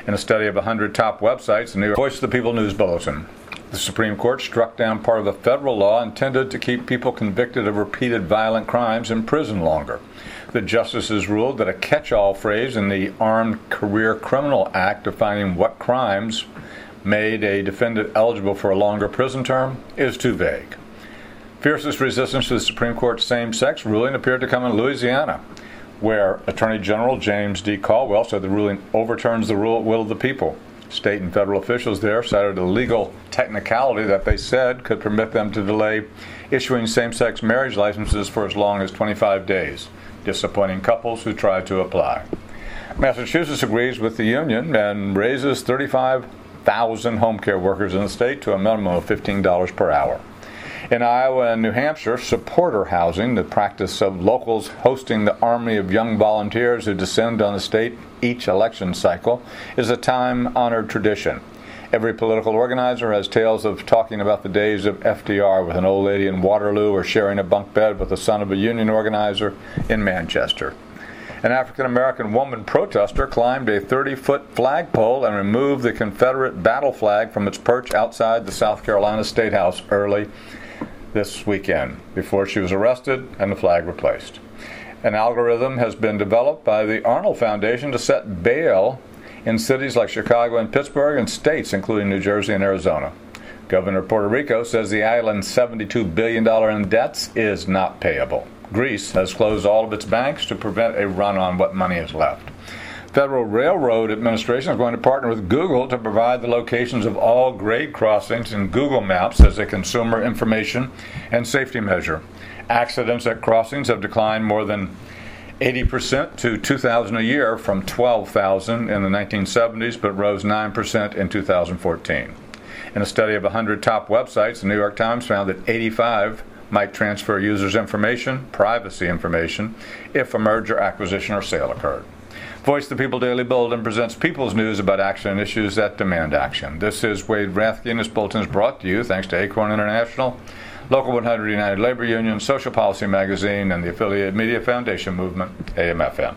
In a study of 100 top websites, the New York Voice of the People News Bulletin. The Supreme Court struck down part of a federal law intended to keep people convicted of repeated violent crimes in prison longer. The justices ruled that a catch-all phrase in the Armed Career Criminal Act defining what crimes made a defendant eligible for a longer prison term is too vague. Fiercest resistance to the Supreme Court's same-sex ruling appeared to come in Louisiana, where Attorney General James D. Caldwell said the ruling overturns the will of the people. State and federal officials there cited a legal technicality that they said could permit them to delay issuing same-sex marriage licenses for as long as 25 days, disappointing couples who tried to apply. Massachusetts agrees with the union and raises 35,000 home care workers in the state to a minimum of $15 per hour. In Iowa and New Hampshire, supporter housing, the practice of locals hosting the army of young volunteers who descend on the state each election cycle, is a time-honored tradition. Every political organizer has tales of talking about the days of FDR with an old lady in Waterloo or sharing a bunk bed with the son of a union organizer in Manchester. An African-American woman protester climbed a 30-foot flagpole and removed the Confederate battle flag from its perch outside the South Carolina State House early this weekend before she was arrested and the flag replaced. An algorithm has been developed by the Arnold Foundation to set bail in cities like Chicago and Pittsburgh and states including New Jersey and Arizona. Governor of Puerto Rico says the island's $72 billion in debts is not payable. Greece has closed all of its banks to prevent a run on what money is left. Federal Railroad Administration is going to partner with Google to provide the locations of all grade crossings in Google Maps as a consumer information and safety measure. Accidents at crossings have declined more than 80% to 2,000 a year from 12,000 in the 1970s, but rose 9% in 2014. In a study of 100 top websites, the New York Times found that 85 might transfer users' information, privacy information, if a merger, acquisition, or sale occurred. Voice of the People Daily Bulletin presents people's news about action and issues that demand action. This is Wade Rathke, and this bulletin is brought to you thanks to Acorn International, Local 100 United Labor Union, Social Policy Magazine, and the affiliated Media Foundation Movement, AM/FM.